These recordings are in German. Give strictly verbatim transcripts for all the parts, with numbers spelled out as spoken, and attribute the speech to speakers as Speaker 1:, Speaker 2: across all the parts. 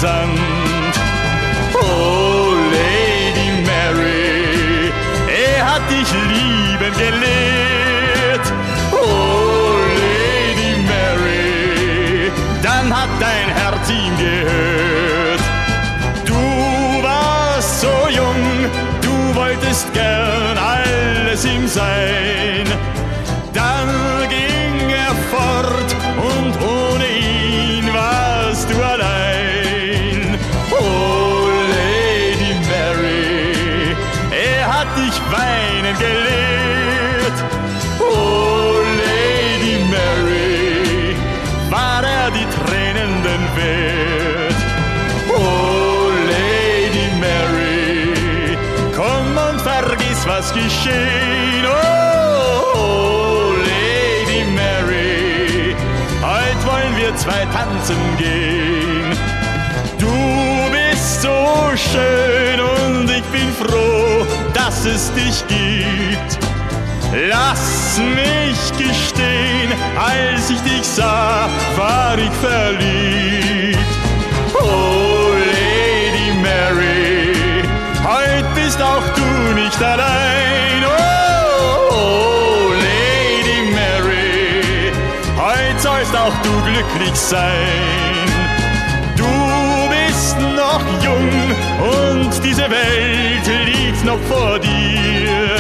Speaker 1: interessant. Oh, Lady Mary, er hat dich lieben gelehrt. Oh, Lady Mary, dann hat dein Herz ihm gehört. Du warst so jung, du wolltest gern alles ihm sein. Dann ging er fort und ohne ihn warst du allein. Oh, Lady Mary, er hat dich weinen gelehrt. Oh, Lady Mary, war er die Tränen denn wert? Oh, Lady Mary, komm und vergiss, was geschehen. Oh, Lady Mary, heut wollen wir zwei tanzen gehen. Du bist so schön und ich bin froh, dass es dich gibt. Lass mich gestehen, als ich dich sah, war ich verliebt. Oh, Lady Mary, heut bist auch du nicht allein. Oh, Lady Mary, heut sollst auch du glücklich sein. Du bist noch jung und diese Welt liegt noch vor dir.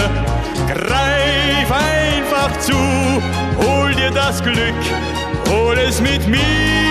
Speaker 1: Greif einfach zu, hol dir das Glück, hol es mit mir.